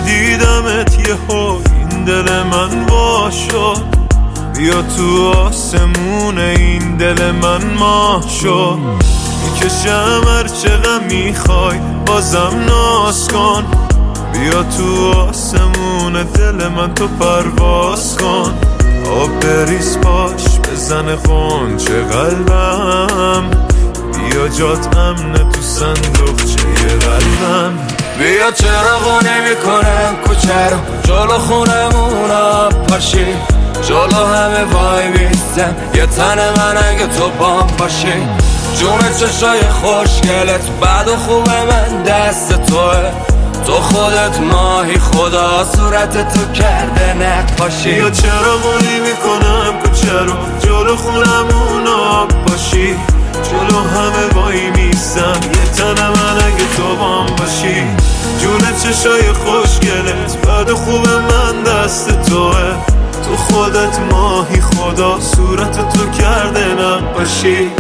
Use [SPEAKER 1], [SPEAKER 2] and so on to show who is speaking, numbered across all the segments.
[SPEAKER 1] دیدمت یهو این دل من وا شد، بیا تو آسمون این دل من ماه شد. میکشم هرچه غم میخوای بازم ناز کن، بیا تو آسمون دل من تو پرواز کن. آب بریز پاش بزن غنچه قلبم، بیا جات امنه تو صندوقچه قلبم.
[SPEAKER 2] بیا چراغو نمیکنم کوچه رو، جلو خونمون آب پاشی، جلو همه وای بیستم یه تن من اگه تو بام باشی. جون چشای خوشگلت بد و خوب من دست توه، تو خودت ماهی خدا صورت تو کرده نقاشی.
[SPEAKER 1] یا چراغو نمیکنم کوچه رو، جلو خونمون آب پاشی، جلو همه وای میستم یه تن من اگه تو بام باشی. جون چشای خوشگلت بد و خوب من دست توه، تو خودت ماهی خدا صورت تو کرده نقاشی.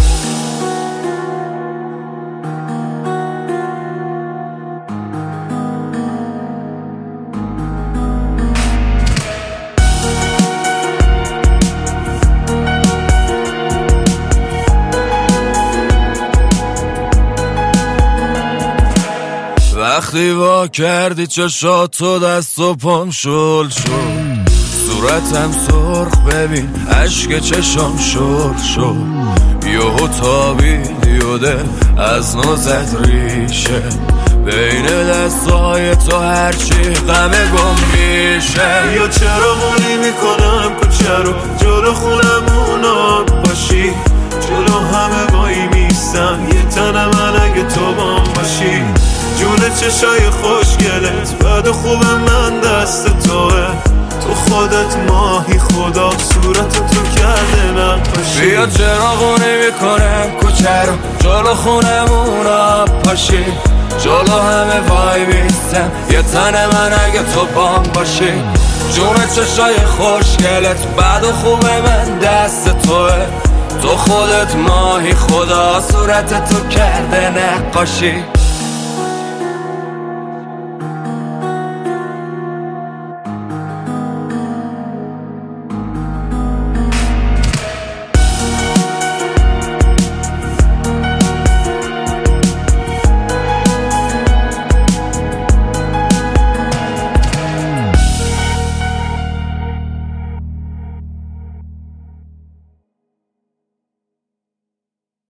[SPEAKER 2] وقتی وا کردی چشاتو دست و پام شل شد، صورتم سرخ ببین عشق چشام شل شد. یهو تابیدی و دل از نو زد ریشه، بین دستای تو هرچی غمه گم میشه.
[SPEAKER 1] یا چراغو نمیکنم کوچه رو، جلو خونمون آب پاشی، جلو همه وای میستم یه تن من اگه تو بام باشی. جون چشای خوشگلت بد و خوب من دست توه، تو خودت ماهی خدا صورت تو کرده نقاشی.
[SPEAKER 2] بیا چراغو نمیکنم کوچه رو، جلو خونمون آب پاشی، جلو همه وای بیستم یه تن من اگه تو بام باشی. جون چشای خوشگلت بد و خوب من دست توه، تو خودت ماهی خدا صورت تو کرده نقاشی.